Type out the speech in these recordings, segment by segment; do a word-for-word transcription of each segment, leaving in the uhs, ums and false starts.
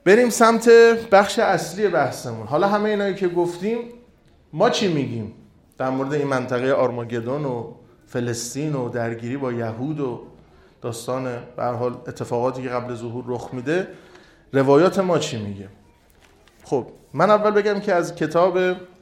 بریم سمت بخش اصلی بحثمون. حالا همه اینایی که گفتیم ما چی میگیم در مورد این منطقه آرماگدون و فلسطین و درگیری با یهود و داستان به هر حال اتفاقاتی که قبل ظهور رخ میده، روایات ما چی میگه؟ خب من اول بگم که از کتاب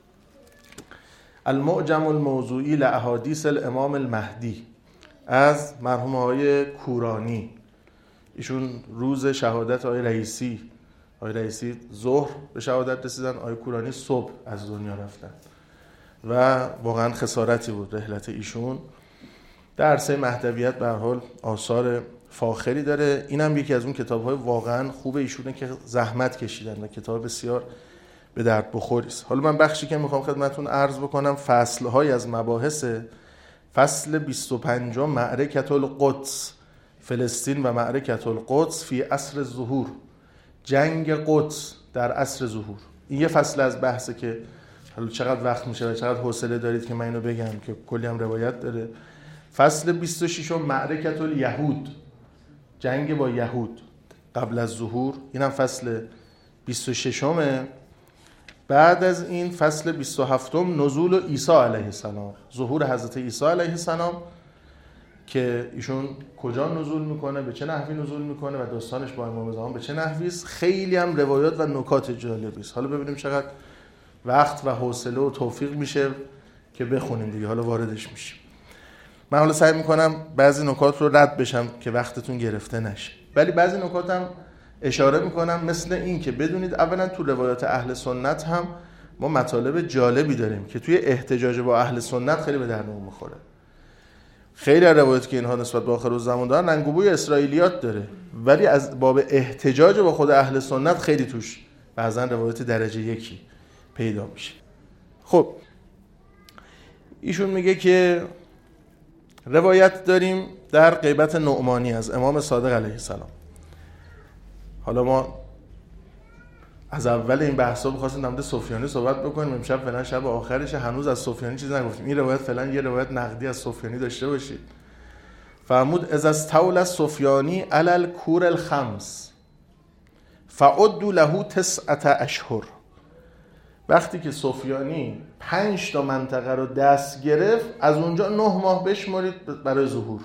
المعجم الموضوعی لاحادیث الامام المهدی از مرحوم آقای کورانی، ایشون روز شهادت آقای رئیسی آقای رئیسی ظهر به شهادت رسیدن، آقای کورانی صبح از دنیا رفتن و واقعا خسارتی بود رحلت ایشون. در عرصه مهدویت به هر حال آثار فاخری داره. اینم یکی از اون کتاب‌های واقعا خوب ایشونه که زحمت کشیدن و کتاب بسیار به درد بخوری است. حالا من بخشی که میخوام خدمتتون عرض بکنم فصل‌های از مباحث فصل بیست و پنج معرکة القدس، فلسطین و معرکة القدس فی عصر ظهور، جنگ قدس در عصر ظهور. این یه فصل از بحثه که حالا چقدر وقت میشه و چقدر حوصله دارید که من اینو بگم که کلی هم روایت داره. فصل بیست و شش معرکة الیهود، جنگ با یهود قبل از ظهور، اینم فصل بیست و شش. بعد از این فصل بیست و هفت نزول عیسی علیه السلام، ظهور حضرت عیسی علیه السلام که ایشون کجا نزول میکنه، به چه نحوی نزول میکنه و داستانش با امام زمان به چه نحوی است. خیلی هم روایات و نکات جالبی است. حالا ببینیم چقدر وقت و حوصله و توفیق میشه که بخونیم دیگه. حالا واردش میشیم. من حالا سعی میکنم بعضی نکات رو رد بشم که وقتتون گرفته نشه، ولی بعضی نکاتم اشاره میکنم، مثل این که بدونید اولا تو روایات اهل سنت هم ما مطالب جالبی داریم که توی احتجاج با اهل سنت خیلی به دردمون میخوره. خیلی از روایاتی که اینها نسبت به آخر الزمان دارن رنگ و بوی اسرائیلیات داره، ولی از باب احتجاج با خود اهل سنت خیلی توش بعضا روایات درجه یکی پیدا میشه. خب ایشون میگه که روایت داریم در غیبت نعمانی از امام صادق علیه السلام. حالا ما از اول این بحثا بخواستیم در مورد سفیانی صحبت بکنیم، امشب فعلا شب آخرشه، هنوز از سفیانی چیز نگفتیم. این روایت فعلا یه روایت نقدی از سفیانی داشته باشید. فرمود اذا استول السفیانی علی الکور الخمس فعدوا له تسعة اشهر. وقتی که سفیانی پنج تا منطقه رو دست گرفت، از اونجا نه ماه بشمارید برای ظهور.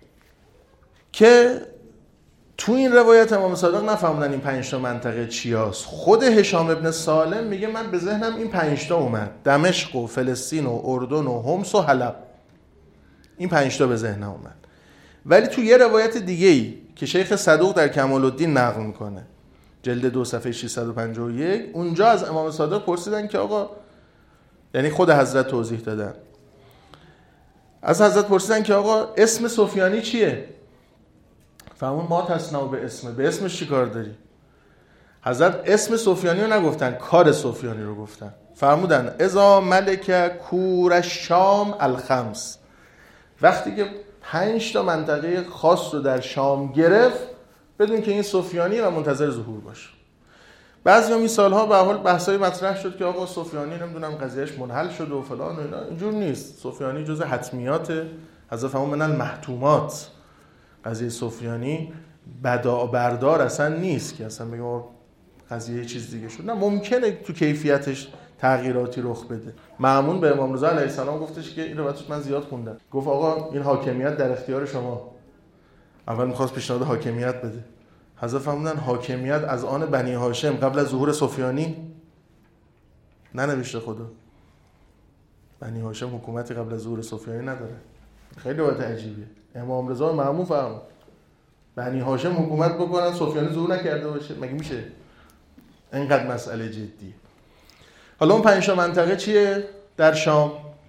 که تو این روایت امام صادق نفهمدن این پنج تا منطقه چیاست. خود هشام ابن سالم میگه من به ذهنم این پنج تا اومد، دمشق و فلسطین و اردن و حمص و حلب، این پنج تا به ذهنم اومد. ولی تو یه روایت دیگه‌ای که شیخ صدوق در کمال الدین نقل میکنه، جلد دو صفحه ششصد و پنجاه و یک، اونجا از امام صادق پرسیدن که آقا، یعنی خود حضرت توضیح دادن، از حضرت پرسیدن که آقا اسم سفیانی چیه؟ فرمون ما تصنعوا به اسمه، به اسمش چی کار داری؟ حضرت اسم سفیانی رو نگفتن، کار سفیانی رو گفتن. فرمودن اذا ملک کور الشام الخمس، وقتی که پنج تا منطقه خاص رو در شام گرفت، بدون که این سفیانی و منتظر ظهور باشه. بعضی هم این سالها به حال بحثای مطرح شد که آقا سفیانی نمیدونم قضیهش منحل شد و فلان و اینا. اینجور نیست. سفیانی جزء حتمیات، حضرت فرمود من المحتومات. قضیه سفیانی بدا بردار اصلا نیست که اصلا بگم قضیه چیز دیگه شد. نه، ممکنه تو کیفیتش تغییراتی رخ بده. مأمون به امام رضا علیه السلام گفتش که این رو بعدش من زیاد خوندم، گفت آقا این حاکمیت در اختیار شما. اول می‌خواست پیشنهاد حاکمیت بده. حضرت فرمودن حاکمیت از آن بنی هاشم قبل از ظهور سفیانی ننوشته خدا. بنی هاشم حکومتی قبل از ظهور سفیانی نداره. خیلی وقت عجیبیه. امام رضا مأمون فرمود بنی هاشم حکومت بکنن، سفیانی ظهور نکرده باشه، مگه میشه؟ اینقدر مسئله جدیه. حالا اون پنج تا منطقه چیه در شام؟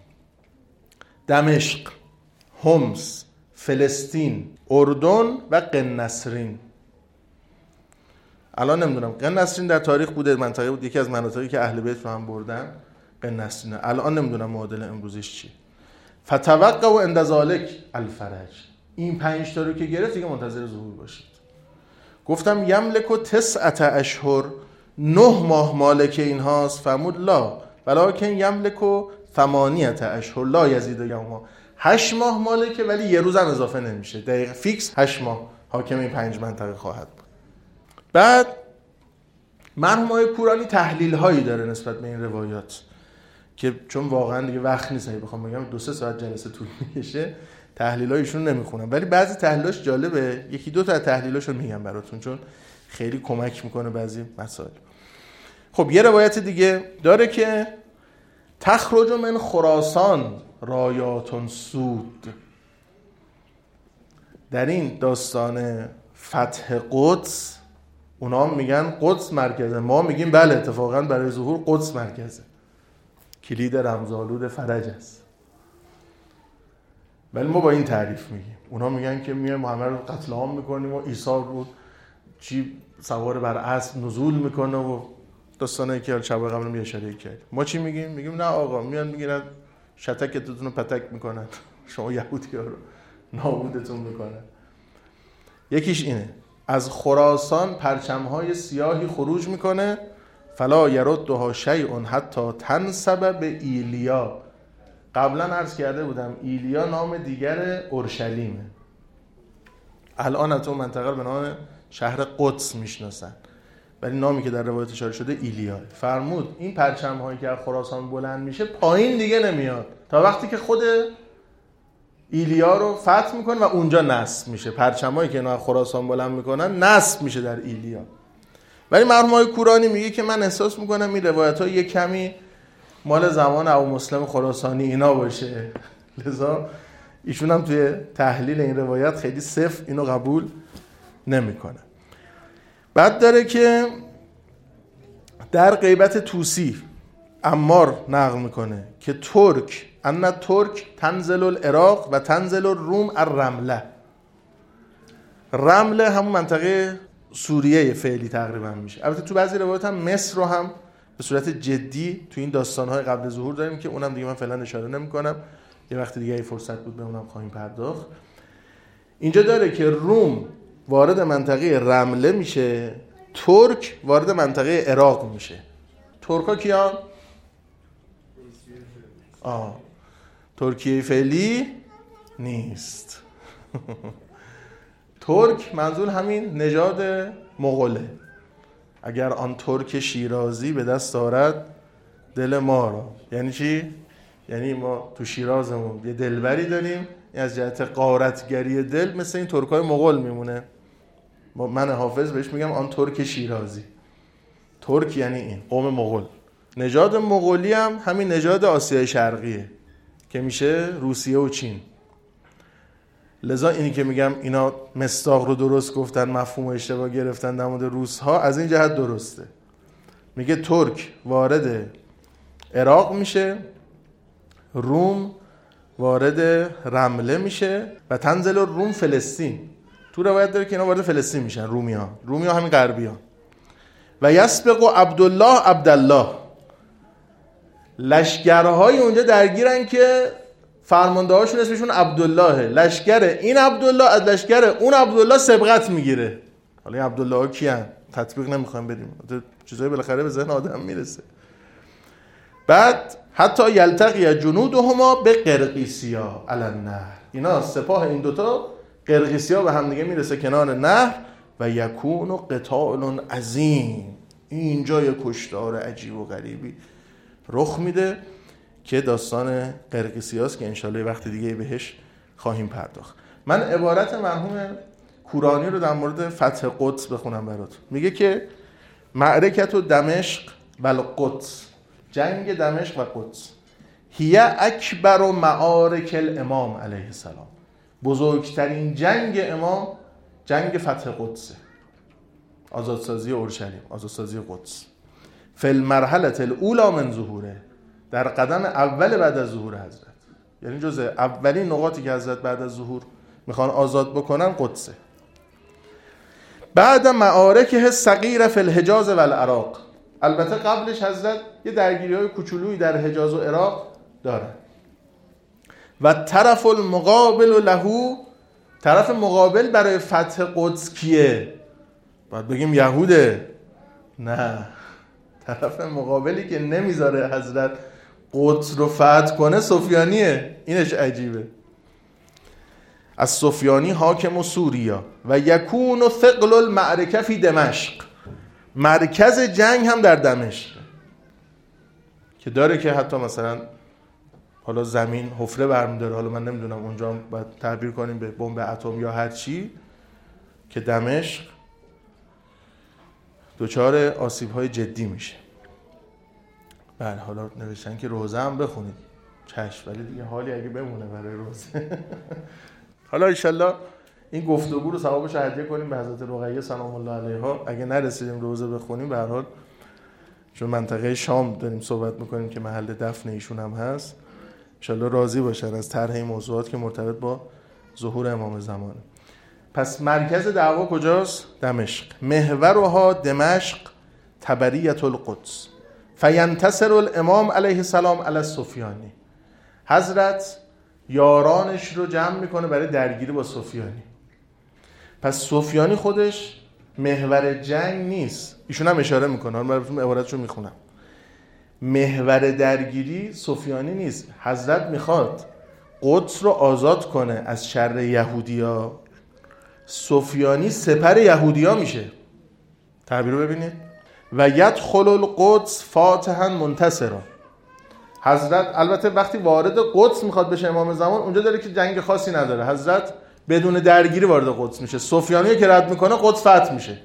دمشق، حمص، فلسطین، اردن و قنسرین. الان نمیدونم، قنسرین در تاریخ بوده، منطقه بود، یکی از مناطقی که اهل بیت رو هم بردن قنسرین. الان نمیدونم معادل امروزش چی. فتوقعوا عند ذلک الفرج. این پنج تا رو که گرفت دیگه منتظر ظهور باشید. گفتم یملک تسعة اشهر، نه ماه مالک اینهاست. فرمود لا ولکن یملک ثمانیة اشهر لا یزید یوما. هشت ماه مالکه ولی یه روز هم اضافه نمیشه، دقیق فیکس هشت ماه حاکم این پنج منطقه خواهد بود. بعد مرحوم آقای کورانی تحلیل هایی داره نسبت به این روایات که چون واقعا دیگه وقت نیست اگه بخوام بگم دو سه ساعت جلسه طول میکشه، تحلیلایشون نمیخونم، ولی بعضی تحلیلاش جالبه. یکی دو تا تحلیلاشو میگم براتون چون خیلی کمک میکنه بعضی مسائل. خب یه روایت دیگه داره که تخرج من خراسان رایاتون سود. در این داستان فتح قدس اونا میگن قدس مرکزه، ما میگیم بله اتفاقا برای ظهور قدس مرکزه، کلید رمزآلود فرج است، ولی ما با این تعریف میگیم. اونا میگن که میایم محمد رو قتل عام میکنیم و عیسی رو چی سوار بر اسب نزول میکنه و داستانایی که شب قبل می اشاره کرد. ما چی میگیم؟ میگیم نه آقا، میان میگیرن شتکتون رو پتک میکنن، شما یهودی‌ها رو نابودتون میکنن. یکیش اینه، از خراسان پرچم‌های سیاهی خروج میکنه، فلا یردها شیء حتی تنسب به ایلیا. قبلا عرض کرده بودم ایلیا نام دیگر اورشلیمه، الان از اون منطقه به نام شهر قدس میشناسن، ولی نامی که در روایت اشاره شده ایلیا. فرمود این پرچم هایی که از خراسان بلند میشه پایین دیگه نمیاد تا وقتی که خود ایلیا رو فتح میکنه و اونجا نصب میشه. پرچم هایی که از خراسان بلند میکنن نصب میشه در ایلیا. ولی مرحوم آقای کورانی میگه که من احساس میکنم این روایت ها یک کمی مال زمان ابو مسلم خراسانی اینا باشه، لذا ایشون هم توی تحلیل این روایت خیلی صفر اینو قبول نمیکنه. بعد داره که در غیبت توسی عمار نقل میکنه که ترک ان ترک تنزل العراق و تنزل الروم الرمله. رمله همون منطقه سوریه فعلی تقریبا میشه. البته تو بعضی روایات هم مصر رو هم به صورت جدی تو این داستان‌های قبل ظهور داریم که اونم دیگه من فعلا اشاره نمی‌کنم، یه وقت دیگه ای فرصت بود به اونم خواهیم پرداخت. اینجا داره که روم وارد منطقه رمله میشه، ترک وارد منطقه عراق میشه. ترکا کیان؟ آه ترکیه فعلی نیست. ترک منظور همین نژاد مغوله. اگر آن ترک شیرازی به دست آرد دل ما را. یعنی چی؟ یعنی ما تو شیرازمون یه دلبری داریم، از جهت غارتگری دل مثل این ترکای مغول میمونه. من حافظ بهش میگم آن ترک شیرازی. ترک یعنی این قوم مغول. نژاد مغولی هم همین نژاد آسیای شرقیه که میشه روسیه و چین. لذا اینی که میگم اینا مصداق رو درست گفتن، مفهوم اشتباه گرفتن در مورد روس ها، از این جهت درسته. میگه ترک وارد عراق میشه، روم وارد رمله میشه و تنزل روم فلسطین. تو روایت داره که اینا وارد فلسطین میشن، رومی ها رومی ها همین غربی ها. و یسبق عبدالله عبدالله، لشکرهای اونجا درگیرن که فرمانده هاشون اسمشون عبدالله، لشکر این عبدالله از لشکر اون عبدالله سبقت میگیره. حالا این عبدالله ها کیان؟ تطبیق نمیخوایم بدیم، چیزایی بالاخره به ذهن آدم میرسه. بعد حتی یلتقی جنودهما به قرقیسیا علی النهر، اینا سپاه این دوتا قرقیسیا به هم دیگه میرسه کنار نهر و یکون قتال عظیم. اینجا یه کشتار عجیب و غریبی رخ میده که داستان قرقیسیاست که انشالله وقت دیگه بهش خواهیم پرداخت. من عبارت مرحوم کورانی رو در مورد فتح قدس بخونم برات. میگه که معرکت و دمشق و القدس، جنگ دمشق و قدس، هی اکبر و معارک الامام علیه السلام، بزرگترین جنگ امام جنگ فتح قدسه، آزادسازی اورشلیم، آزادسازی قدس. فی المرحله الاولی من ظهوره، در قدم اول بعد از ظهور حضرت، یعنی جزء اولین نقاطی که حضرت بعد از ظهور میخوان آزاد بکنن قدسه. بعد معارکه صغیره فی الحجاز و العراق، البته قبلش حضرت یه درگیری‌های کوچولویی در حجاز و عراق دارن. و طرف المقابل له، طرف مقابل برای فتح قدس کیه؟ باید بگیم یهوده؟ نه، طرف مقابلی که نمیذاره حضرت قدس رو فتح کنه سفیانیه. اینش عجیبه. از سفیانی حاکم و سوریا و یکون ثقل المعرکه فی دمشق، مرکز جنگ هم در دمشق که داره که حتی مثلا حالا زمین حفره برمی‌داره، حالا من نمیدونم اونجا باید تعبیر کنیم به بمب اتم یا هر چی، که دمشق دچار آسیب‌های جدی میشه. بله حالا نوشتن که روزه هم بخونید، چشم، ولی دیگه حالی اگه بمونه برای روزه. حالا انشالله این گفتگو رو ثوابش هدیه کنیم به حضرت رقیه سلام الله علیها. اگه نرسیدیم روزه بخونیم، به هر حال چون منطقه شام داریم صحبت میکنیم که محل دفن ایشون هم هست، انشالله راضی باشن از طرح این موضوعات که مرتبط با ظهور امام زمانه. پس مرکز دعوا کجاست؟ دمشق. محورها دمشق تبریة القدس فینتصر الامام علیه السلام علی السفیانی. حضرت یارانش رو جمع میکنه برای درگیری با سفیانی. پس سفیانی خودش محور جنگ نیست. ایشون هم اشاره میکنه، من براتون عبارتشو میخونم. محور درگیری سفیانی نیست. حضرت میخواد قدس رو آزاد کنه از شر یهودیا. سفیانی سپر یهودیا میشه. تعبیر رو ببینید. و یدخل القدس فاتحا منتصرا. حضرت البته وقتی وارد قدس میخواد بشه امام زمان، اونجا داره که جنگ خاصی نداره. حضرت بدون درگیری وارد قدس میشه. سفیانی که رد میکنه قدس فتح میشه.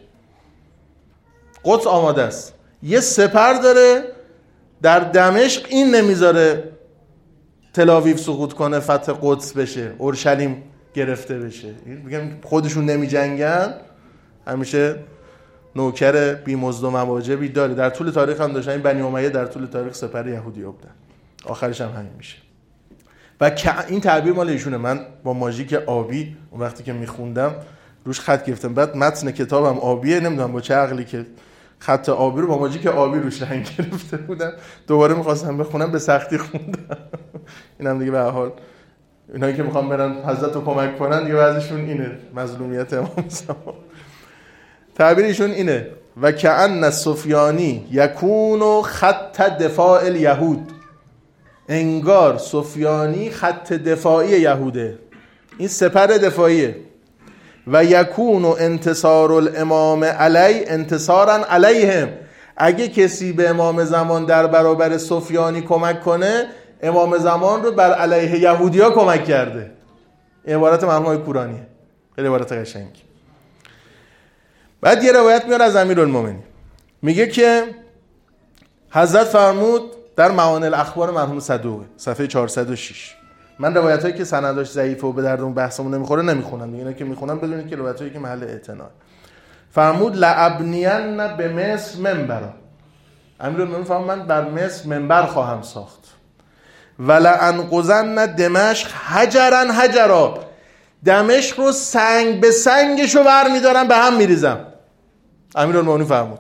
قدس آماده است. یه سپر داره در دمشق، این نمیذاره تل آویو سقوط کنه، فتح قدس بشه، اورشلیم گرفته بشه. میگم خودشون نمیجنگن، همیشه نوکر بی مزد و مواجبی داره. در طول تاریخ هم داشتن. این بنی امیه در طول تاریخ سپر یهودی بودن، آخرش هم همین میشه. و این تعبیر مال ایشونه. من با ماژیک آبی اون وقتی که میخوندم روش خط گرفتم، بعد متن کتابم آبیه، نمیدونم با چه عقلی که خط آبی رو با ماژیک آبی روش رنگ گرفته بودم. دوباره میخواستم بخونم، به سختی خوندم. اینم دیگه به هر حال اینایی که میخوام برن حضرت رو کمک کنن دیگه وضعشون اینه، مظلومیت امام زمان. تعبیر ایشون اینه: و کأن سفیانی یکون خط دفاع الیهود. انگار سفیانی خط دفاعی یهوده، این سپر دفاعیه. و یکون انتصار الامام علی انتصارا علیهم. اگه کسی به امام زمان در برابر سفیانی کمک کنه، امام زمان رو بر علیه یهودیا کمک کرده. عبارت مرحوم آقای کورانیه، خیلی عبارت قشنگی. بعد یه روایت میاره از امیرالمومنین، میگه که حضرت فرمود در معانی الاخبار مرحوم صدوقی صفحه چهارصد و شش. من روایتایی که سنداش ضعیفه و به دردمون بحثمون نمیخوره نمیخونم، اینا که میخونم بدونید که روایتایی که محل اعتنا. فرمود لابنین به مصر منبرا. امیرالمومنین فرمود من بر مصر منبر خواهم ساخت. ولانقضن دمشق حجرا حجرا. دمشق رو سنگ به سنگش رو برمیدارم، به هم میریزم. امیرالمومنین فرمود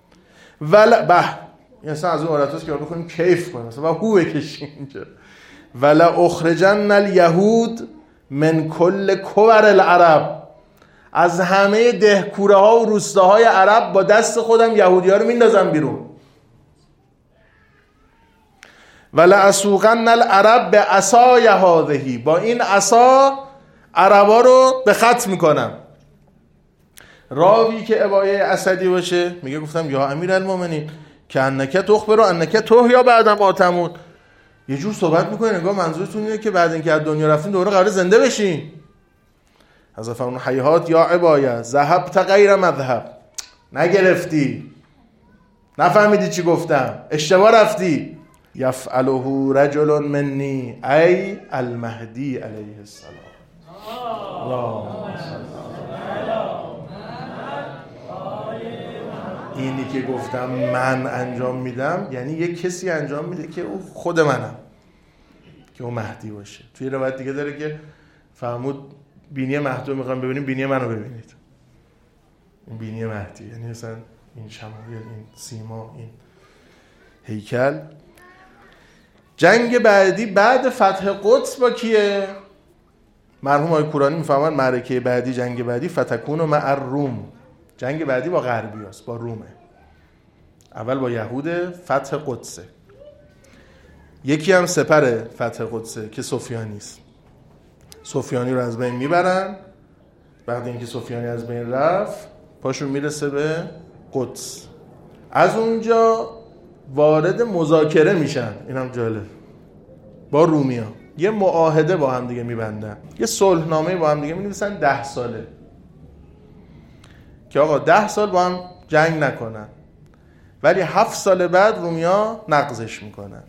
ول به این اصلا از اون عبارتاست که بخونیم کیف کنیم، مثلا هو بکشیم اینجا. ولا اخرجن الیهود من کل کور العرب. از همه دهکوره ها و روستاهای عرب با دست خودم یهودی ها رو میندازم بیرون. ولا اسوقن العرب به عصای هذه. با این عصا عربا رو به خط میکنم. راوی که ابای اسدی باشه میگه گفتم یا امیرالمومنین که انک تخبر و انک توه یا بعد ما تمون. یه جور صحبت میکنه نگاه منظورتون اینه که بعد اینکه از دنیا رفتین دوباره قرار زنده بشین. حضرت فرمود حیات یا عبایه ذهبت غیر مذهب. نگرفتی، نفهمیدی چی گفتم، اشتباه رفتی. یفعله رجل منی ای المهدی علیه السلام. اینی که گفتم من انجام میدم، یعنی یک کسی انجام میده که او خود منم، که او مهدی باشه. توی روایت دیگه داره که فرمود بینی مهدی رو میخوام ببینیم، بینی منو ببینید. این بینی مهدی یعنی مثلا این شمایل، این سیما، این هیکل. جنگ بعدی بعد فتح قدس با کیه؟ مرحوم آقای کورانی میفهمن معرکه بعدی، جنگ بعدی فتکون مع الروم. جنگ بعدی با غربی هست، با رومه. اول با یهود فتح قدسه. یکی هم سپر فتح قدسه که سفیانی است. سفیانی رو از بین میبرن. بعد اینکه سفیانی از بین رفت، پاشون میرسه به قدس. از اونجا وارد مذاکره میشن. اینم جالب، با رومیا یه معاهده با هم دیگه میبندن، یه صلحنامه با هم دیگه مینویسن ده ساله که آقا ده سال با هم جنگ نکنن، ولی هفت سال بعد رومیا نقضش میکنن.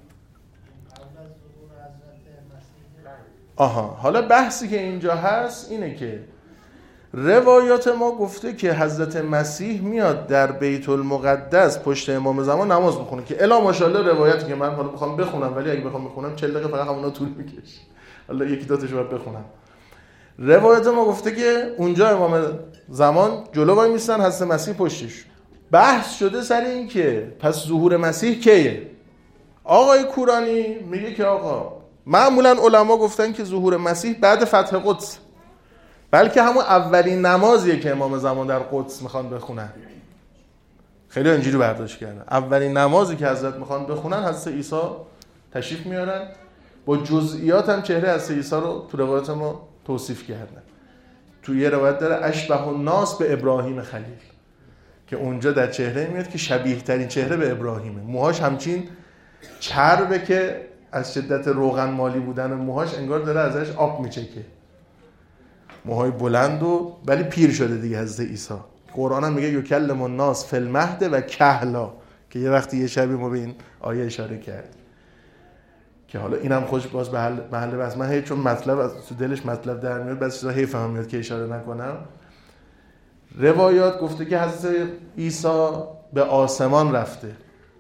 آها، حالا بحثی که اینجا هست اینه که روایات ما گفته که حضرت مسیح میاد در بیت المقدس پشت امام زمان نماز میخونه که الا ماشاءالله روایتی که من حالا بخوام بخونم، ولی اگه بخوام بخونم چهل دقیقه فقط همونا طول میکشه. حالا یکی دو تاشو باید بخونم. روایات ما گفته که اونجا امام زمان جلو وای میستن، حضرت مسیح پشتش. بحث شده سر این که پس ظهور مسیح کیه؟ آقای کورانی میگه که آقا معمولا علما گفتن که ظهور مسیح بعد فتح قدس، بلکه همون اولین نمازیه که امام زمان در قدس میخوان بخونن. خیلی اینجوری برداشت کردن اولین نمازی که حضرت میخوان بخونن حضرت عیسی تشریف میارن. با جزئیات هم چهره حضرت عیسی رو تو روایات ما توصیف کردن. تو یه روایت داره اشبه الناس به ابراهیم خلیل، که اونجا در چهره میاد که شبیه ترین چهره به ابراهیمه. موهاش همچین چربه که از شدت روغن مالی بودن موهاش انگار داره ازش آب میچکه. موهای بلند و ولی پیر شده دیگه حضرت عیسی. قرآن هم میگه یکلم الناس فی المهد و کهلا، که یه وقتی یه شبی ما به این آیه اشاره کرد که حالا اینم خوش باز به محل بس. من هی چون مطلب از تو دلش مطلب در میاد، بعضی چیزا حیفم میاد که اشاره نکنم. روایات گفته که حضرت عیسی به آسمان رفته،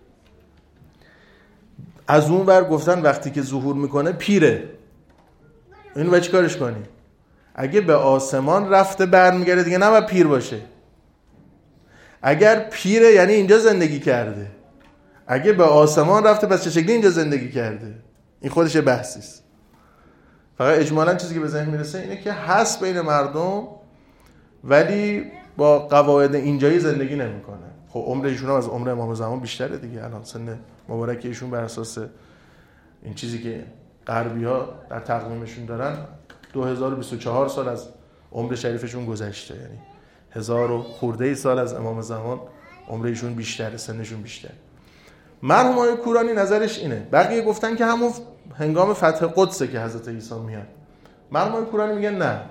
از اون ور گفتن وقتی که ظهور میکنه پیره. اینو باید چیکارش کنی؟ اگه به آسمان رفته برمیگرده دیگه نباید پیر باشه. اگر پیره یعنی اینجا زندگی کرده. اگه به آسمان رفته پس چه شکلی اینجا زندگی کرده؟ این خودش بحثی است. فقط اجمالاً چیزی که به ذهن میرسه اینه که هست بین مردم، ولی با قواعد اینجایی زندگی نمیکنه. خب عمر ایشون هم از عمر امام زمان بیشتره دیگه. الان سن مبارک ایشون بر اساس این چیزی که غربی‌ها در تقویمشون دارن دو هزار و بیست و چهار سال از عمر شریفشون گذشته، یعنی هزار و خورده ای سال از امام زمان عمر ایشون بیشتره، سنشون بیشتره. مرحوم آقای کورانی نظرش اینه. بقیه گفتن که همون هنگام فتح قدسه که حضرت عیسی میاد. مرحوم آقای کورانی میگه نه،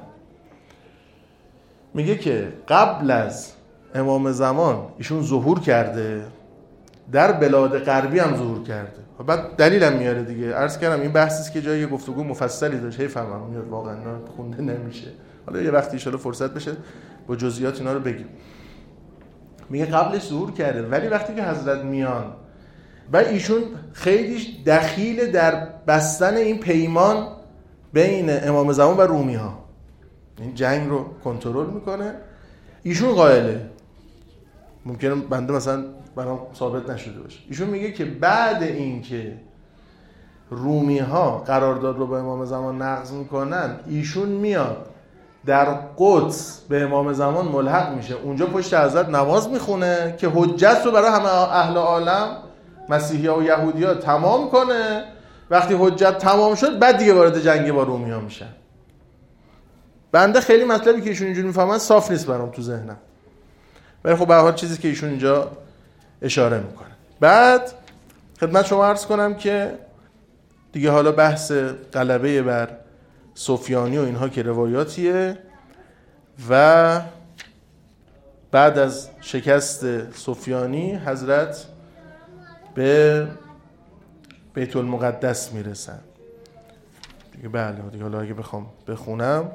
میگه که قبل از امام زمان ایشون ظهور کرده، در بلاد غربی هم ظهور کرده. بعد دلیلم میاره دیگه. عرض کردم این بحثی است که جای گفتگو مفصلی داشت، حیفم میاد واقعا خونده نمیشه. حالا یه وقتی ان شاء الله فرصت بشه با جزئیات اینا رو بگیم. میگه قبلش ظهور کرده، ولی وقتی که حضرت میان و ایشون خیلی دخیل در بستن این پیمان بین امام زمان و رومی ها، این جنگ رو کنترل میکنه. ایشون قائله، ممکنه بنده مثلا برام ثابت نشده باشه. ایشون میگه که بعد این که رومی ها قرارداد رو با امام زمان نقض میکنن، ایشون میاد در قدس به امام زمان ملحق میشه، اونجا پشت حضرت نماز میخونه که حجت رو برای همه اهل عالم مسیحی‌ها و یهودی‌ها تمام کنه. وقتی حجت تمام شد بعد دیگه وارد جنگ با رومی‌ها میشن. بنده خیلی مطلبی که ایشون اینجوری میفهمن صاف نیست برام تو ذهنم، ولی خب به هر حال چیزی که ایشون اینجا اشاره میکنه. بعد خدمت شما عرض کنم که دیگه حالا بحث غلبه بر سفیانی و اینها که روایاتیه، و بعد از شکست سفیانی حضرت به بیت المقدس میرسن دیگه. بله دیگه حالا اگه بخوام بخونم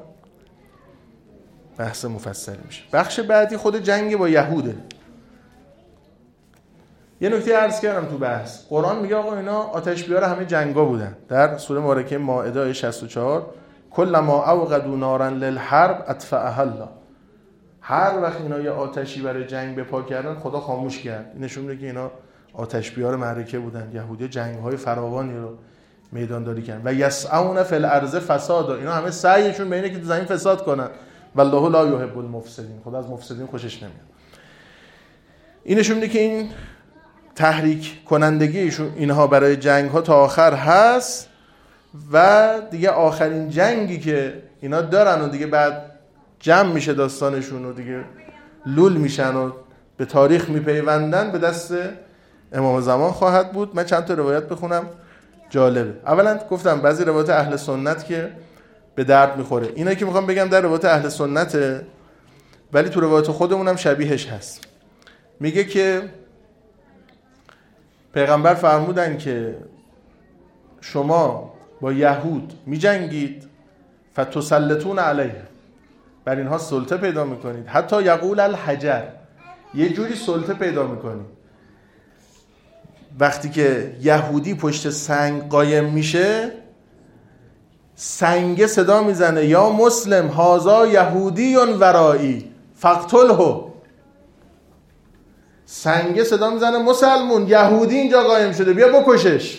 بحث مفصلی میشه. بخش بعدی خود جنگ با یهوده. یه نکته عرض کردم تو بحث، قرآن میگه آقا اینا آتش بیار همه جنگا بودن. در سوره مبارکه مائده آیه شصت و چهار کلما اوقدوا نارا للحرب اطفأها الله. هر وقت اینا یه آتشی برای جنگ به پا کردن خدا خاموش کرد. این نشون میده که اینا آتش بیار معرکه بودن. یهودی جنگ‌های فراوانی رو میدانداری کردن. و یسعون فی الارض فسادا، اینا همه سعیشون به اینه که تو زمین فساد کنن. والله لا یحب المفسدین، خدا از مفسدین خوشش نمیاد. این نشون میده که این تحریک کنندگی ایشون اینها برای جنگ‌ها تا آخر هست، و دیگه آخرین جنگی که اینا دارن و دیگه بعد جمع میشه داستانشون و دیگه لول میشن و به تاریخ میپیوندن به دست امام زمان خواهد بود. من چند تا روایت بخونم جالبه. اولا گفتم بعضی روایت اهل سنت که به درد میخوره، اینا که میخوام بگم در روایت اهل سنته، ولی تو روایت خودمون هم شبیهش هست. میگه که پیغمبر فرمودن که شما با یهود میجنگید فتسلطون علیه، بر اینها سلطه پیدا میکنید، حتی یقول الحجر، یه جوری سلطه پیدا میکنید وقتی که یهودی پشت سنگ قایم میشه، سنگ صدا میزنه یا مسلم هذا یهودی ورایی فقتله. سنگ صدا میزنه مسلمون یهودی اینجا قایم شده، بیا بکشش.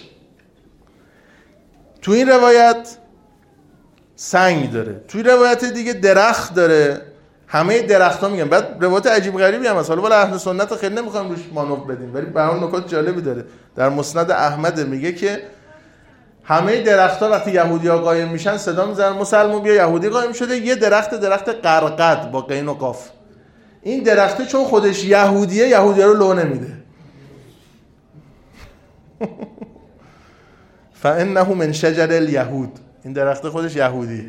تو این روایت سنگ داره، توی روایت دیگه درخت داره. همه درخت‌ها میگن. بعد روایت عجیب غریبی هم هست، حالا والا اهل سنت خیلی نمیخوام روش مانور بدیم، ولی به همون نکات جالبی داره. در مسند احمد میگه که همه درخت‌ها وقتی یهودی‌ها قایم میشن صدا میزنن مسلمون بیا یهودی قایم شده. یه درخت درخت قرقد با قین و قاف، این درخته چون خودش یهودیه یهودی‌ها رو لو نمیده. فانه من شجر الیهود، این درخت خودش یهودیه.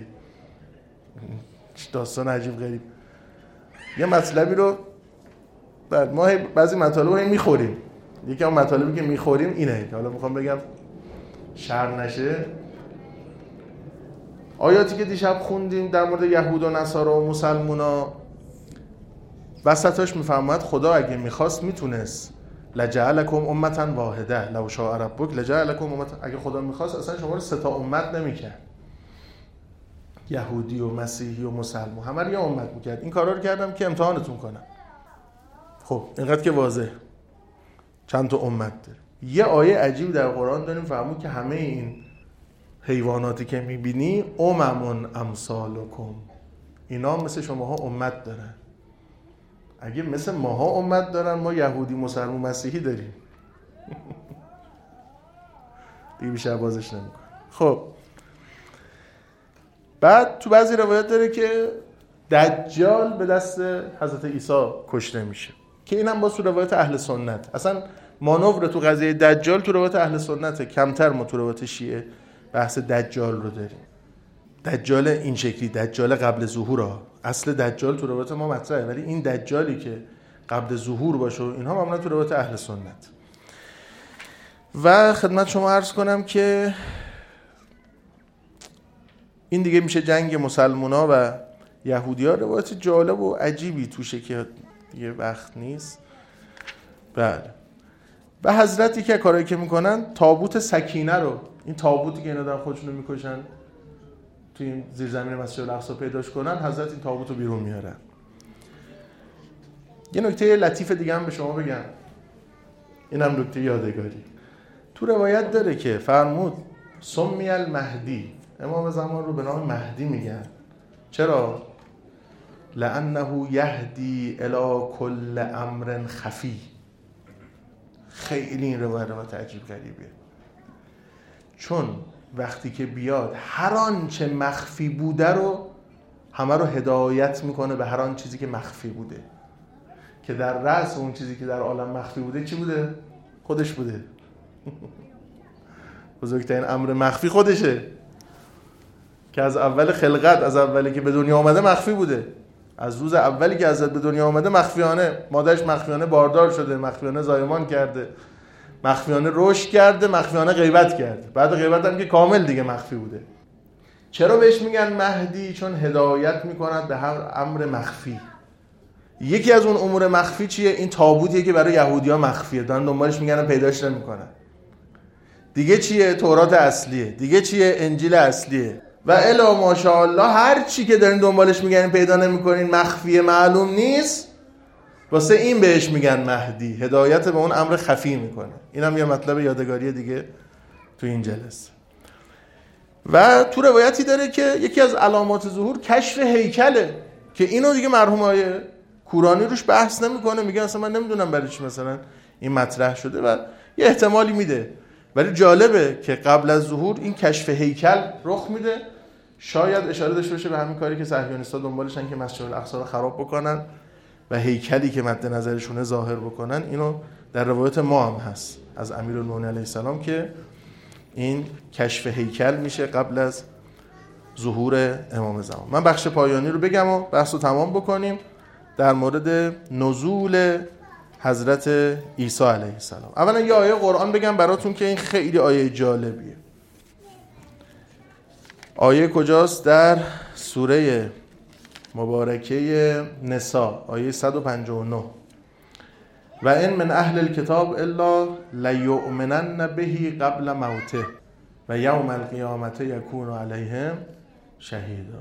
داستان عجیب غریب. یه مطلبی رو بعد ما بعضی مطالب رو میخوریم، یکی از مطالبی که میخوریم اینه که حالا میخوام بگم شر نشه. آیاتی که دیشب خوندیم در مورد یهود و نصارا و مسلمونا، وسطاش میفرماید خدا اگه میخواست میتونست لجعلکم امتا واحده لو شاء ربک لجعلکم امتا، اگه خدا میخواست اصلا شما رو سه تا امت نمیکرد، یهودی و مسیحی و مسلمان همه رو یه امت میکرد. این کارا رو کردم که امتحانتون کنم. خب اینقدر که واضح چند تا امت داره. یه آیه عجیب در قرآن داریم فرمود که همه این حیواناتی که میبینی اممون امثالکم، اینا مثل شماها امت دارن. اگه مثل ماها امت دارن، ما یهودی مسلمان مسیحی داریم. دیگه بیشتر بازش نمیکنم. خب بعد تو بعضی روایت داره که دجال به دست حضرت عیسی کشته میشه، که اینم با تو روایت اهل سنت. اصلا مانور تو قضیه دجال تو روایت اهل سنته، کمتر ما تو روایت شیعه بحث دجال رو داریم. دجال این شکلی، دجال قبل ظهور ها. اصل دجال تو روایت ما مطرحه، ولی این دجالی که قبل ظهور باشه اینها معمولا تو روایت اهل سنت. و خدمت شما عرض کنم که این دیگه میشه جنگ مسلمونا و یهودی‌ها. روایت جالب و عجیبی توشه که دیگه وقت نیست. بله. و حضرتی که کارایی که میکنن تابوت سکینه رو، این تابوتی که اینا دارن خودشونو میکشن تو این زیرزمین مسجد الاقصی پیداش کنن، حضرت این تابوت رو بیرون میارن. یه نکته لطیف دیگه هم به شما بگم، اینم نکته یادگاری. تو روایت داره که فرمود سمی المهدی، امام زمان رو به نام مهدی میگن. چرا؟ لانه یهدی الی کل امر خفی. خیلی این روایت روایت عجیب غریبیه، چون وقتی که بیاد هر آنچه مخفی بوده رو همه رو هدایت میکنه به هر آن چیزی که مخفی بوده، که در رأس اون چیزی که در عالم مخفی بوده چی بوده؟ خودش بوده. بزرگترین امر مخفی خودشه که از اول خلقت، از اولی که به دنیا آمده مخفی بوده. از روز اولی که ازت به دنیا آمده مخفیانه، مادرش مخفیانه باردار شده، مخفیانه زایمان کرده، مخفیانه رشد کرده، مخفیانه غیبت کرده. بعد غیبت هم که کامل دیگه مخفی بوده. چرا بهش میگن مهدی؟ چون هدایت میکند به هر امر مخفی. یکی از اون امور مخفی چیه؟ این تابوتیه که برای یهودی‌ها مخفیه، دارن دنبالش میگن پیداش نمیکنن. دیگه چیه؟ تورات اصلیه. دیگه چیه؟ انجیل اصلیه. و الا ماشاءالله هر چی که دارین دنبالش میگن پیدا نمیکنین، مخفیه، معلوم نیست، واسه این بهش میگن مهدی. هدایت به اون امر خفی میکنه. اینم یه مطلب یادگاری دیگه تو این جلسه. و تو روایتی داره که یکی از علامات ظهور کشف هیکله، که اینو دیگه مرحوم آقای کورانی روش بحث نمیکنه، میگه اصلا من نمیدونم برای چی مثلا این مطرح شده و یه احتمالی میده. ولی جالبه که قبل از ظهور این کشف هیکل رخ میده. شاید اشاره داشته باشه به همین کاری که صهیونیست‌ها دنبالشن که مسجد الاقصی رو خراب بکنن و هیکلی که مد نظرشونه ظاهر بکنن. اینو در روایت ما هم هست از امیرالمومنین علیه السلام که این کشف هیکل میشه قبل از ظهور امام زمان. من بخش پایانی رو بگم و بحث رو تمام بکنیم در مورد نزول حضرت عیسی علیه السلام. اولا یه آیه قرآن بگم براتون که این خیلی آیه جالبیه. آیه کجاست؟ در سوره مبارکه نساء آیه صد و پنجاه و نه. و ان من اهل الكتاب الا لیؤمنن به قبل موته و یوم القیامت یکون علیهم شهیدا.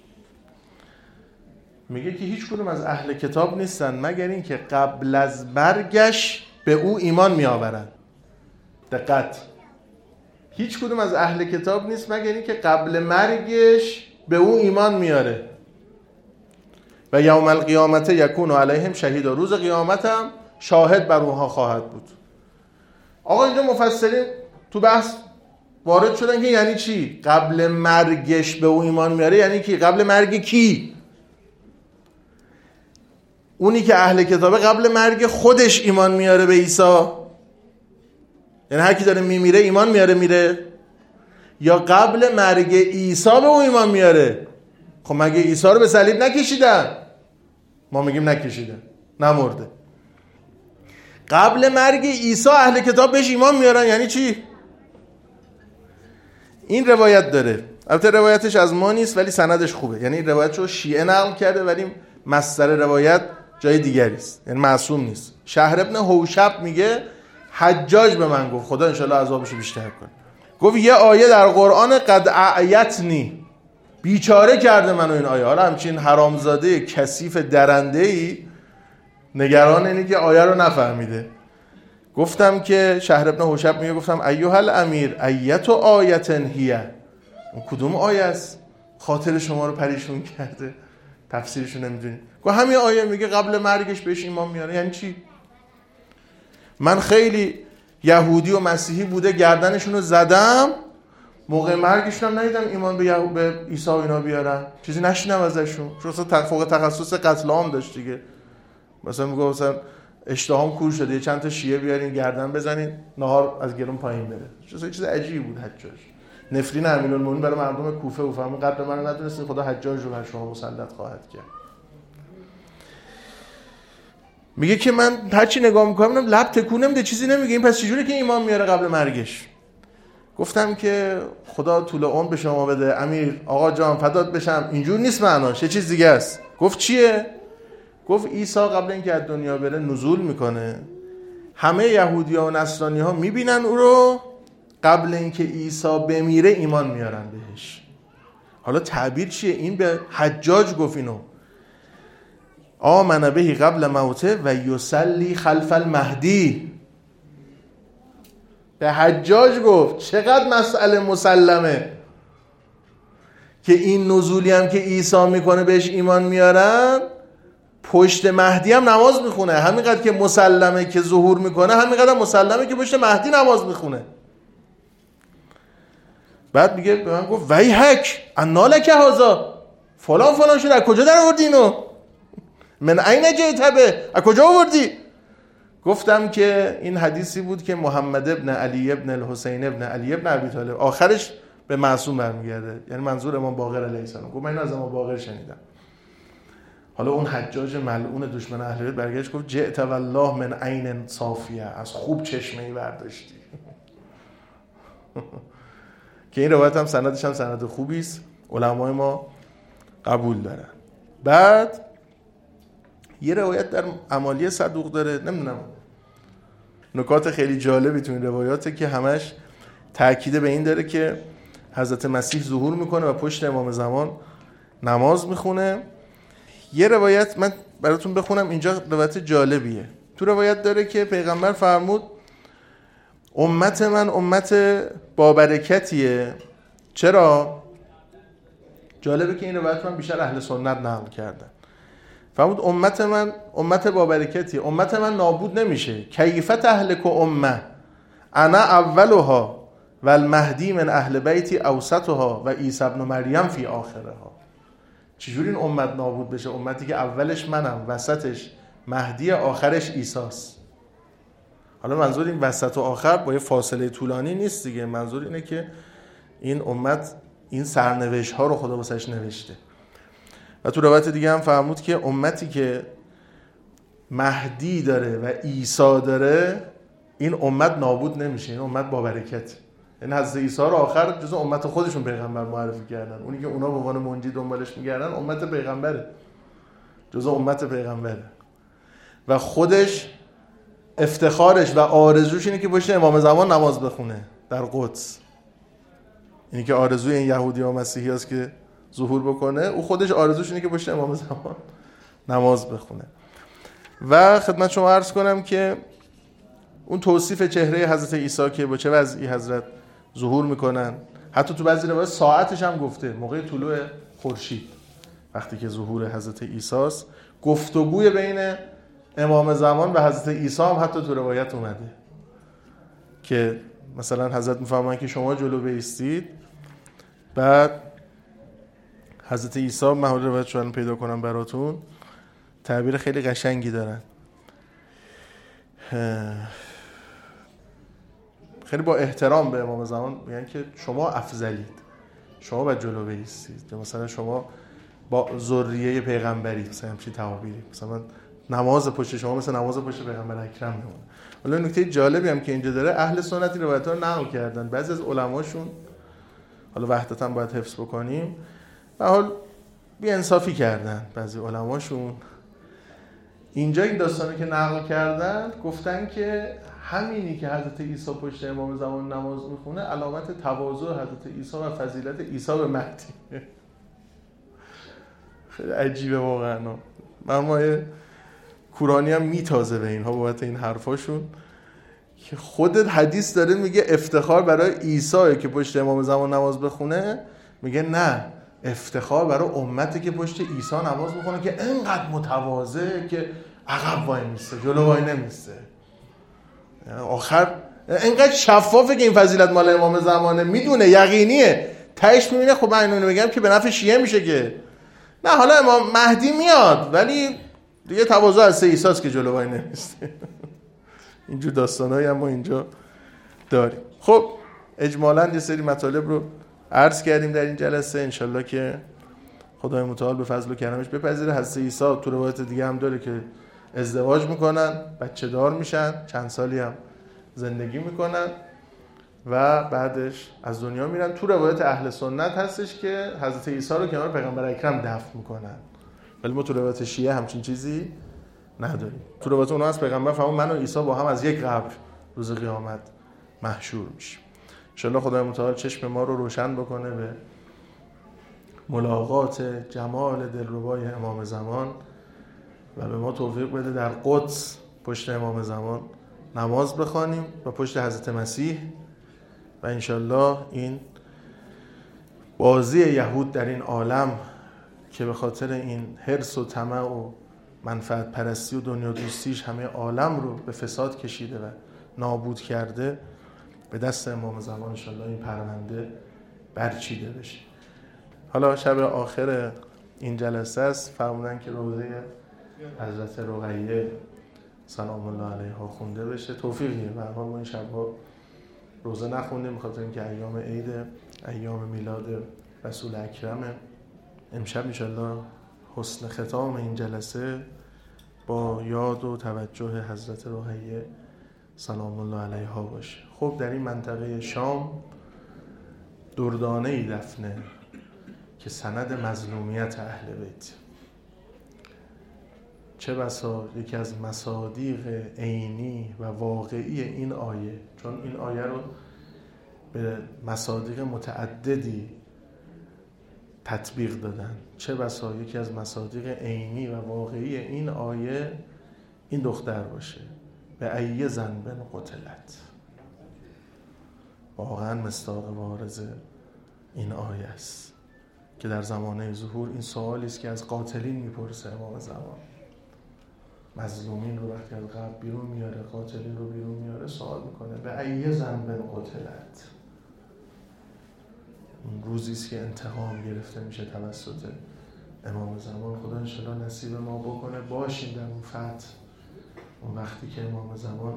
میگه که هیچ کدوم از اهل کتاب نیستن مگر این که قبل از مرگش به او ایمان می آورن. دقت، هیچ کدوم از اهل کتاب نیست مگر این که قبل مرگش به او ایمان میاره. و یوم القیامت یکون علیهم شهیدا، روز قیامت هم شاهد بر اونها خواهد بود. آقا اینجا مفسرین تو بحث وارد شدن که یعنی چی؟ قبل مرگش به او ایمان میاره یعنی کی؟ قبل مرگ کی؟ اونی که اهل کتابه قبل مرگ خودش ایمان میاره به عیسی؟ یعنی هر کی داره میمیره ایمان میاره میره؟ یا قبل مرگ عیسی به او ایمان میاره؟ خب مگه عیسی رو به صلیب نکشیدن؟ ما میگیم نکشیدن، نمرده. قبل مرگ عیسی اهل کتاب بهش ایمان میارن یعنی چی؟ این روایت داره، البته روایتش از ما نیست ولی سندش خوبه. یعنی روایتشو شیعه نقل کرده ولی مصدر روایت جای دیگری است، یعنی معصوم نیست. شهر ابن حوشب میگه حجاج به من گفت، خدا انشالله عذابشو بیشتر کنه، گفت یه آیه در قرآن قد اعیتنی، بیچاره کرده منو این آیه. حالا همچین حرامزاده کثیف درنده‌ای نگران اینه که آیه رو نفهمیده. گفتم که شهر ابن حوشب میگه گفتم ایها الامیر ایت آیت هیه، کدوم آیه است خاطر شما رو پریشون کرده تفسیرشو نمیدونی؟ گفت همین آیه میگه قبل مرگش بهش ایمان میاره. یعنی چی؟ من خیلی یهودی و مسیحی بوده گردنشون رو زدم، موقع مرگشون هم ندیدم ایمان به یهود به عیسی و اینا بیارن، چیزی نشینم ازشون. چون اصلا فوق تخصص قتل عام داشت دیگه. مثلا میگه مثلا اشتهام کور شده یه چند تا شیعه بیارین گردن بزنین نهار از گرون پایین بره. چه چیز عجیبی بود. حجاج نفرین امیرالمومنین برای مردم کوفه و فهمون قدر منو ندونستین، خدا حجاج رو بر شما مسلط خواهد کرد. میگه که من هرچی نگاه میکنم لب تکون نمیده، چیزی نمیگه. این پس چجوری که ایمان میاره قبل مرگش؟ گفتم که خدا طول عمر به شما بده امیر، آقا جان فدات بشم، اینجور نیست معناش، یه چیز دیگه است. گفت چیه؟ گفت عیسی قبل اینکه از دنیا بره نزول میکنه، همه یهودی‌ها و نصرانی‌ها میبینن او رو، قبل اینکه عیسی بمیره ایمان میارن بهش. حالا تعبیر چیه؟ این به حجاج گفت اینو، آمن بهی قبل موته و یصلی خلف المهدی. به حجاج گفت. چقدر مسئله مسلمه که این نزولی هم که عیسی میکنه بهش ایمان میارن، پشت مهدی هم نماز میخونه. همینقدر که مسلمه که ظهور میکنه، همینقدر مسلمه که پشت مهدی نماز میخونه. بعد میگه به من گفت وی حک انا لک هذا، فلان فلان شده، از کجا در آوردی اینو؟ من عین جئت به، از کجا آوردی؟ گفتم که این حدیثی بود که محمد ابن علی ابن الحسین ابن علی ابن ابی طالب، آخرش به معصوم برمیگرده، یعنی منظور امام باقر علیه السلام. گفت من اینو از امام باقر شنیدم. حالا اون حجاج ملعون دشمن اهل بیت برگشت گفت جئت والله من عین صافیه، از خوب چشمه‌ای برداشتی. که این روایت هم سندش هم سند خوبی است، علمای ما قبول دارن. بعد یه روایت در امالی صدوق داره، نمیدونم نکات خیلی جالبی تو این روایاته که همش تأکید به این داره که حضرت مسیح ظهور میکنه و پشت امام زمان نماز میخونه. یه روایت من براتون بخونم، اینجا روایت جالبیه. تو روایت داره که پیغمبر فرمود امت من امت بابرکتیه. چرا؟ جالبه که این روایت من بیشتر اهل سنت نقل کردن. فرمود امت من امت بابرکتیه، امت من نابود نمیشه. کیفت اهلک امه انا اولها و المهدی من اهل بیتی اوسطها و عیسی ابن مریم فی آخرها. چجوری این امت نابود بشه؟ امتی که اولش منم، وسطش مهدی، آخرش عیساست. حالا منظور این وسط و آخر با یه فاصله طولانی نیست دیگه، منظور اینه که این امت این سرنوشت ها رو خدا واسش نوشته. و تو روایت دیگه هم فرمود که امتی که مهدی داره و عیسی داره، این امت نابود نمیشه، این امت با برکت. این حضرت عیسی رو آخر جزو امت خودشون پیغمبر معرفی کردن، اونی که اونا به عنوان منجی دنبالش میگردن امت پیغمبره، جزو امت پیغمبره و خودش افتخارش و آرزوش اینه که پشت امام زمان نماز بخونه در قدس. اینی که آرزوی این یهودی و مسیحی هست که ظهور بکنه، او خودش آرزوش اینه که پشت امام زمان نماز بخونه. و خدمت شما عرض کنم که اون توصیف چهره حضرت عیسی که با چه وضعی حضرت ظهور میکنن، حتی تو بعضی روایات ساعتش هم گفته، موقع طلوع خورشید وقتی که ظهور حضرت عیسی است. گفتگوی بین امام زمان و حضرت عیسی هم حتی تو روایت اومده که مثلا حضرت میفرمایند که شما جلو بایستید، بعد حضرت عیسی، من حالا روایت شو پیدا کنم براتون، تعبیر خیلی قشنگی دارن، خیلی با احترام به امام زمان میگن که شما افضلید، شما باید جلو بایستید، مثلا شما با ذریه پیغمبری، مثلا همچین تعابیری، مثلا نماز پشت شما مثل نماز پشت پیغمبر اکرم میمونه. حالا نکته جالبی هم که اینجا داره، اهل سنت این روایت‌ها رو نقل کردن، بعضی از علماشون، حالا وحدتاً باید حفظ بکنیم، و حال بی انصافی کردن بعضی علماشون. اینجا این داستانی که نقل کردن گفتن که همینی که حضرت عیسی پشت امام زمان نماز میخونه علامت تواضع حضرت عیسی و فضیلت عیسی به مهدی. خیلی عجیبه واقعا. مرمای کورانی هم میتازه به اینها بابت این حرفاشون که خودت حدیث داره میگه افتخار برای عیسی که پشت امام زمان نماز بخونه، میگه نه، افتخار برای امتی که پشت عیسی نماز بخونه که انقدر متواضعه که عقب وای میسته، جلو وای نمیسته. آخر انقدر شفافه که این فضیلت مال امام زمانه، میدونه، یقینیه، تهش میبینه خب من اینو بگم که به نفع شیعه میشه که نه، حالا امام مهدی میاد ولی دیگه تواضع از سه عیسی است که جلو وای نمیسته. اینجور داستانایی هم ما اینجا داریم. خب اجمالاً یه سری مطالب رو عرض کردیم در این جلسه، انشالله که خدای متعال به فضل و کرمش بپذیره. حضرت عیسی تو روایت دیگه هم داره که ازدواج میکنن، بچه دار میشن، چند سالی هم زندگی میکنن و بعدش از دنیا میرن. تو روایت اهل سنت هستش که حضرت عیسی رو کنار پیغمبر اکرم دفن میکنن، ولی ما تو روایت شیعه همچین چیزی نداریم. تو روایت اونها از پیغمبر فرمود من و عیسی با هم از یک قبر روز قیامت محشور میشیم. انشالله خدای متعال چشم ما رو روشن بکنه به ملاقات جمال دلربای امام زمان و به ما توفیق بده در قدس پشت امام زمان نماز بخوانیم و پشت حضرت مسیح، و انشالله این بازی یهود در این عالم که به خاطر این حرص و طمع و منفعت پرستی و دنیا دوستیش همه عالم رو به فساد کشیده و نابود کرده، به دست امام زمان انشالله این پرونده برچیده بشه. حالا شب آخر این جلسه است، فرمودن که روضه حضرت رقیه سلام الله علیها خونده بشه. توفیقیه، به هر حال ما این شب‌ها روزه نخوندیم بخاطر اینکه ایام عید، ایام میلاد رسول اکرمه. امشب انشالله حسن ختام این جلسه با یاد و توجه حضرت رقیه سلام الله علیها باشه. خب در این منطقه شام دردانه‌ای دفنه که سند مظلومیت اهل بیت، چه بسا یکی از مصادیق عینی و واقعی این آیه، چون این آیه رو به مصادیق متعددی تطبیق دادن، چه بسا یکی از مصادیق عینی و واقعی این آیه این دختر باشه، به ای ذنب قتلت. واقعا مصداق بارز این آیه است که در زمانه ظهور این سوالی است که از قاتلین میپرسه امام زمان. مظلومین رو وقتی از قبر بیرون میاره، قاتلین رو بیرون میاره، سوال میکنه به ای ذنب قتلت. اون روزی است که انتقام گرفته میشه توسط امام زمان خدا انشالله نصیب ما بکنه باشیم در اون فتح، اون وقتی که امام زمان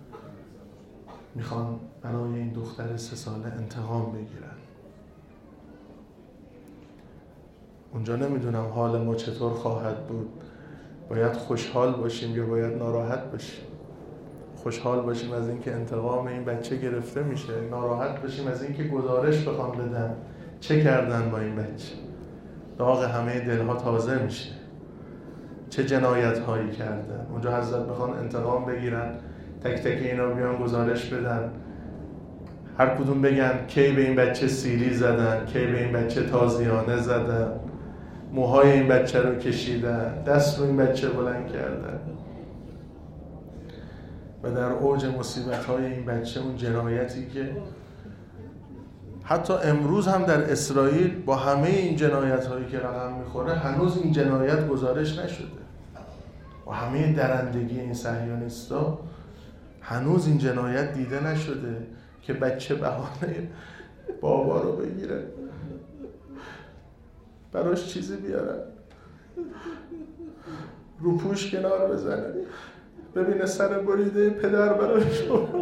میخوان برای این دختر سه ساله انتقام بگیرن. اونجا نمیدونم حال ما چطور خواهد بود، باید خوشحال باشیم یا باید ناراحت باشیم. خوشحال باشیم از اینکه انتقام این بچه گرفته میشه، ناراحت باشیم از اینکه گزارش بخوام بدن چه کردن با این بچه. داغ همه دلها تازه میشه، چه جنایت هایی کردن. اونجا حضرت بخوان انتقام بگیرن، تک تک اینا بیان گزارش بدن، هر کدوم بگن کی به این بچه سیلی زدن، کی به این بچه تازیانه زدن، موهای این بچه رو کشیدن، دست رو این بچه بلند کردن. و در اوج مصیبت‌های این بچه اون جنایتی که حتی امروز هم در اسرائیل با همه این جنایت‌هایی که رقم می‌خوره هنوز این جنایت گزارش نشده. و همه درندگی این صهیونیستا هنوز این جنایت دیده نشده که بچه بهانه بابا رو بگیره، براش چیزی بیارن، رو پوش کنار بزنه، ببینه سر بریده پدر براش.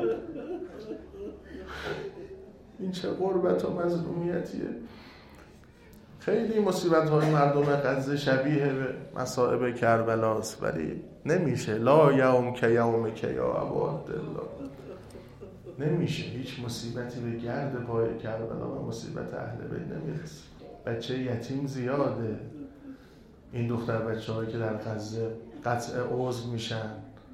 این چه غربت و مظلومیتیه. خیلی مصیبت‌های مردم غزه شبیه به مصائب کربلاست، ولی نمیشه. لا یوم که یوم که یا ابا عبدالله. نمیشه هیچ مصیبتی به گرد پای کربلا و مصیبت اهل بیت نمیرسه. بچه یتیم زیاده. این دختر بچه هایی که در غزه قطع عضو میشن،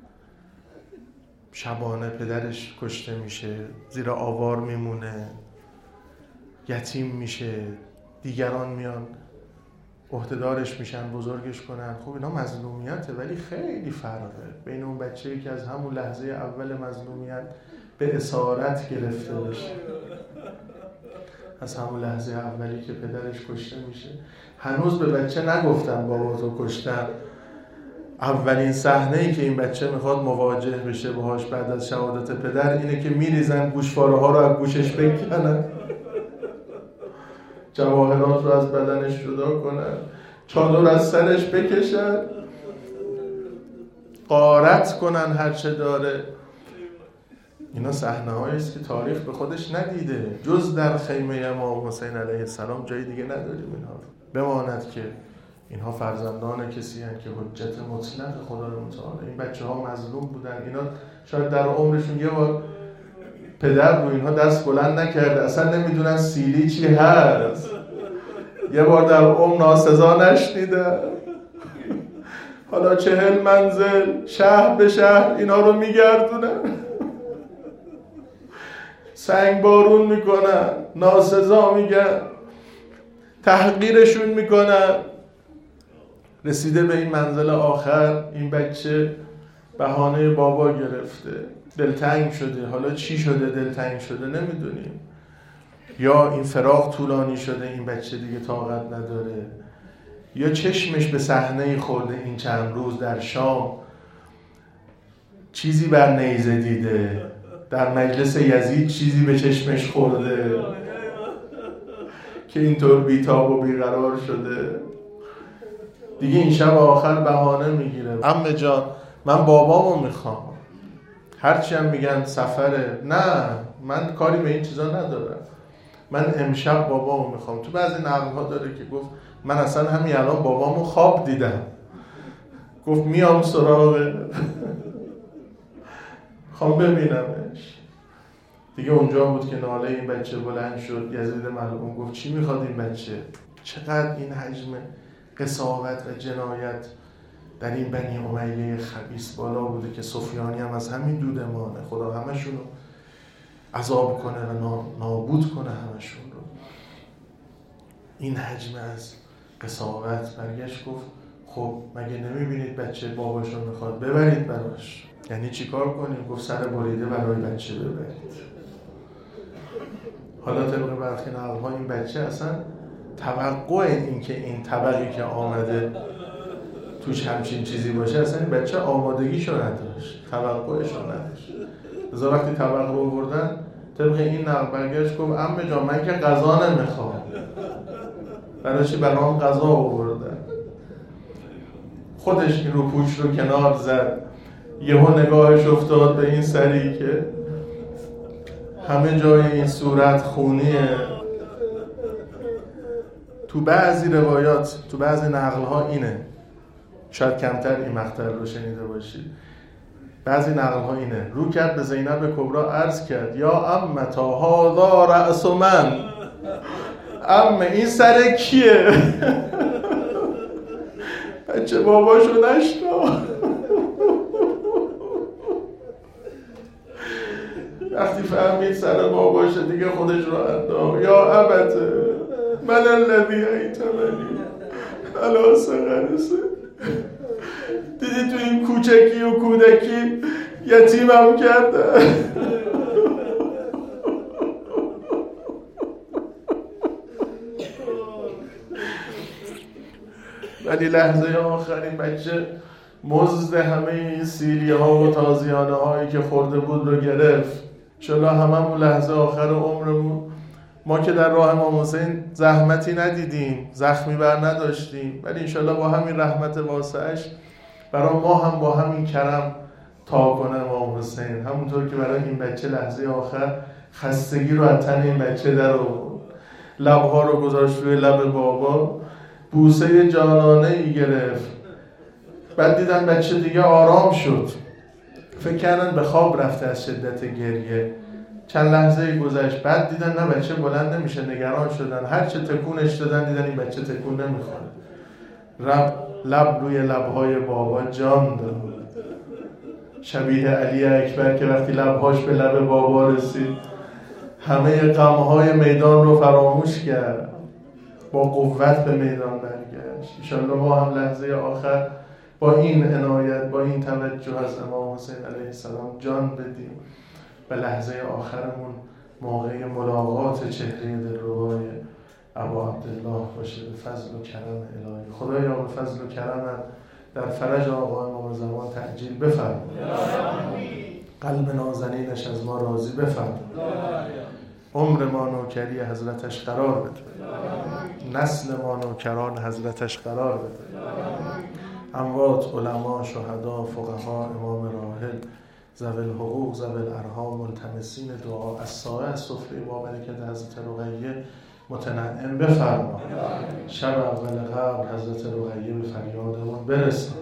شبانه پدرش کشته میشه، زیر آوار میمونه، یتیم میشه، دیگران میان عهده‌دارش میشن، بزرگش کنن. خب اینا مظلومیته، ولی خیلی فرقه بین اون بچه‌ای که از همون لحظه اول مظلومیت به اسارت گرفته بشه، از همون لحظه اولی که پدرش کشته میشه. هنوز به بچه نگفتن بابا تو کشتن. اولین صحنه‌ای که این بچه میخواد مواجه بشه باهاش بعد از شهادت پدر اینه که میریزن گوشواره ها رو از گوشش بکنن، جواهرات رو از بدنش جدا کنن، چادر از سرش بکشن، غارت کنن هرچه داره. اینا صحنه‌هایی است که تاریخ به خودش ندیده، جز در خیمه امام حسین علیه السلام جای دیگه نداریم. اینها بماند که اینها فرزندان کسی هستند که حجت مطلق خدا رو متعال. این بچه ها مظلوم بودن، اینا شاید در عمرشون یه بار پدر رو اینها دست بلند نکرده، اصلا نمیدونن سیلی چی هست، یه بار در عمر ناسزا نشنیدن. حالا چهل منزل شهر به شهر اینا رو میگردونن، سنگ بارون میکنن، ناسزا میگن، تحقیرشون میکنن. رسیده به این منزل آخر این بچه بهانه بابا گرفته، دلتنگ شده. حالا چی شده دلتنگ شده نمیدونیم، یا این فراق طولانی شده این بچه دیگه طاقت نداره، یا چشمش به صحنه خورده این چند روز در شام، چیزی بر نیزه دیده، در مجلس یزید چیزی به چشمش خورده که اینطور بیتاب و بیقرار شده. دیگه این شب آخر بهانه میگیره، عمه جان من بابامو میخوام. هرچی هم میگن سفره، نه من کاری به این چیزا ندارم، من امشب بابامو میخوام. تو بعضی نقل‌ها داره که گفت من اصلا همین الان بابامو خواب دیدم، گفت میام سراغ خوام ببینمش. دیگه اونجا بود که ناله این بچه بلند شد. یزید ملعون گفت چی میخواد این بچه؟ چقدر این حجم قساوت و جنایت در این بنی امیه خبیث بالا بوده که سفیانی هم از همین دودمانه. خدا همشون رو عذاب کنه و نابود کنه همشون رو. این حجم از قساوت. برگشت گفت خب مگه نمیبینید بچه باباشو میخواد، ببرید براش. یعنی چی کار کنیم؟ گفت سر بریده برای بچه ببرید. حالا طبق برخی نقل‌ها این بچه اصلا توقع این که این طبقی که آمده توش همچین چیزی باشه، اصلا این بچه آمادگیشو نداشت، توقعشو نداشت. لذا وقتی طبق رو آوردن طبق این نقل برگشت گفت عمه جان من که غذا نمیخوام. برای چی برام غذا آوردن؟ خودش این رو پوچ رو کنار زد، یهو نگاهش افتاد به این سری که همه جای این صورت خونیه. تو بعضی روایات، تو بعضی نقل‌ها اینه، شاید کمتر این مقطع رو شنیده باشید، بعضی نقل‌ها اینه، رو کرد به زینب کبرا عرض کرد یا عمتا هذا رأس من، عمه این سر کیه؟ بچه باباشو نشنا. وقتی فهمید سر باباشه دیگه خودش رو انداخت. یا ابته من الذی ایتمنی علی صغر سن. دیدی تو این کوچکی و کودکی یتیمم کرده. ولی لحظه آخر این بچه مزد همه این سیلیه ها و تازیانه هایی که خورده بود رو گرفت. چلا هممون لحظه آخر عمرمون، ما که در راه امام حسین زحمتی ندیدیم، زخمی بر نداشتیم، ولی انشالله با همین رحمت واسعش برای ما هم با همین کرم تا کنه امام حسین، همونطور که برای این بچه لحظه آخر خستگی رو از تن این بچه در آورد، لبها رو گذاشت روی لب بابا، بوسه جانانه ای گرفت. بعد دیدن بچه دیگه آرام شد، فکر کردن به خواب رفته از شدت گریه. چند لحظه گذشت، بعد دیدن نه بچه بلند نمیشه، نگران شدن، هر چه تکونش دادن دیدن این بچه تکون نمیخوره. رب لب روی لبهای بابا جان داد، شبیه علی اکبر که وقتی لبهاش به لب بابا رسید همه غمهای میدان رو فراموش کرد، با قوت به میدان برگشت. انشالله ما هم لحظه آخر با این عنایت، با این توجه از امام حسین علیه السلام جان بدیم و لحظه آخرمون موقع ملاقات چهره دلربای ابا عبدالله باشه به فضل و کرم الهی. خدایا به فضل و کرمت در فرج آقا امام زمان تعجیل بفرما، قلب نازنینش از ما راضی بفرما، عمر ما نوکری حضرتش قرار بده، نسل ما نوکران حضرتش قرار بده، اموات علما شهدا فقها امام راحل ذوی الحقوق ذوی الارحام ملتمسین دعا از سایه از سفره با برکت حضرت رقیه متنعم بفرما. شب اول قبر حضرت رقیه به فریادمون برسن.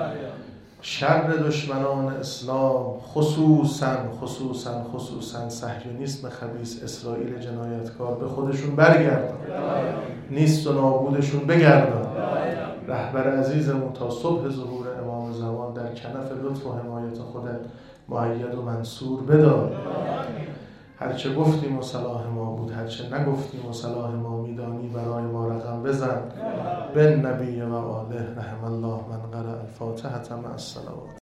شر دشمنان اسلام خصوصا خصوصا خصوصا صهیونیسم خبیث اسرائیل جنایتکار به خودشون برگردن، نیست و نابودشون بگردن. رهبر عزیزمون تا صبح ظهور امام زمان در کنف لطف و حمایت خودت مؤید و منصور بدار. هرچه گفتیم و صلاح ما بود، هرچه نگفتیم و صلاح ما میدانی برای ما رقم بزن. بن نبی و آله رحم الله من قرأ الفاتحة مع الصلوات.